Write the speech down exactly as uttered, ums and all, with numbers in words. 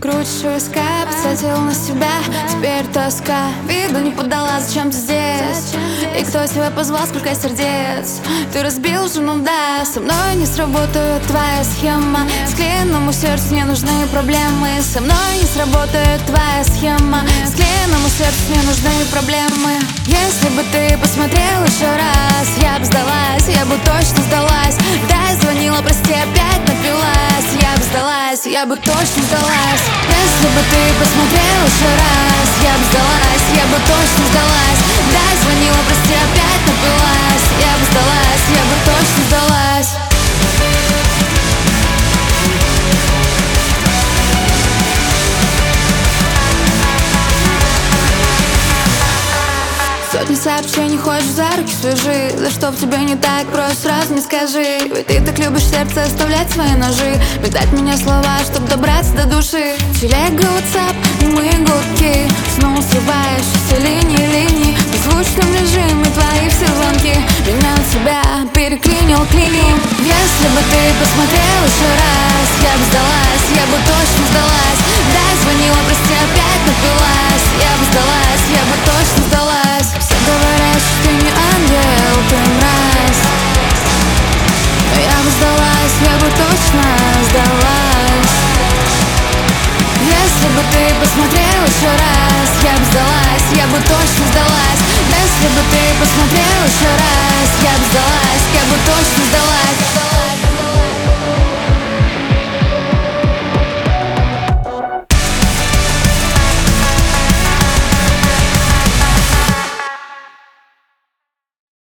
Выкручиваю скайп, посадил на себя, теперь тоска. Виду не подала, зачем ты здесь? И кто тебя позвал, сколько сердец? Ты разбил жену, да, со мной не сработает твоя схема. Склеенному сердцу не нужны проблемы. Со мной не сработает твоя схема. Склеенному сердцу не нужны проблемы. Если бы ты посмотрел еще раз, я бы сдалась, я бы точно сдалась. Да, я звонила, прости, опять напилась. Я бы сдалась, я бы точно сдалась. Если бы ты посмотрел еще раз, я бы сдалась, я бы точно сдалась. Да, я звонила, прости, опять напилась. Я бы сдалась, я бы точно сдалась. Сотни сообщений, хочешь за руки свяжи. Да что в тебе не так, просто сразу не скажи. Ведь ты так любишь сердце оставлять свои ножи, метать мне слова, чтоб добраться до души. Телега, ватсап, немые гудки, снова срывающиеся линии, линии. В беззвучном режиме твои все звонки меня от себя переклинил, клини. Если бы ты посмотрел еще раз, я бы сдалась, я бы точно сдалась. Да, я звонила, прости, опять напилась. Я бы сдалась, я бы точно сдалась. Все говорят, что ты не ангел, ты мразь. Но я бы сдалась, я бы точно сдалась. Если бы ты посмотрел еще раз, я бы сдалась, я бы точно сдалась. Если бы ты посмотрел еще раз, я бы сдалась, я бы